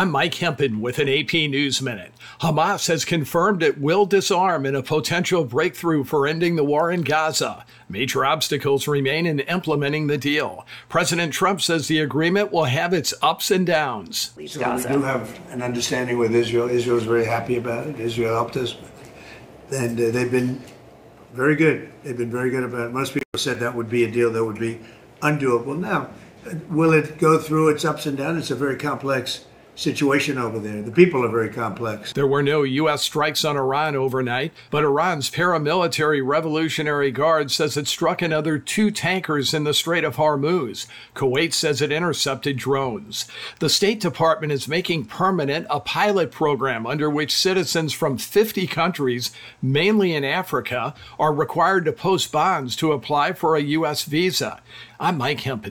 I'm Mike Hempen with an AP News Minute. Hamas has confirmed it will disarm in a potential breakthrough for ending the war in Gaza. Major obstacles remain in implementing the deal. President Trump says the agreement will have its ups and downs. So we do have an understanding with Israel. Israel is very happy about it. Israel helped us. And they've been very good. They've been very good about it. Most people said that would be a deal that would be undoable. Now, will it go through its ups and downs? It's a very complex situation over there. The people are very complex. There were no U.S. strikes on Iran overnight, but Iran's paramilitary Revolutionary Guard says it struck another 2 tankers in the Strait of Hormuz. Kuwait says it intercepted drones. The State Department is making permanent a pilot program under which citizens from 50 countries, mainly in Africa, are required to post bonds to apply for a U.S. visa. I'm Mike Hempen.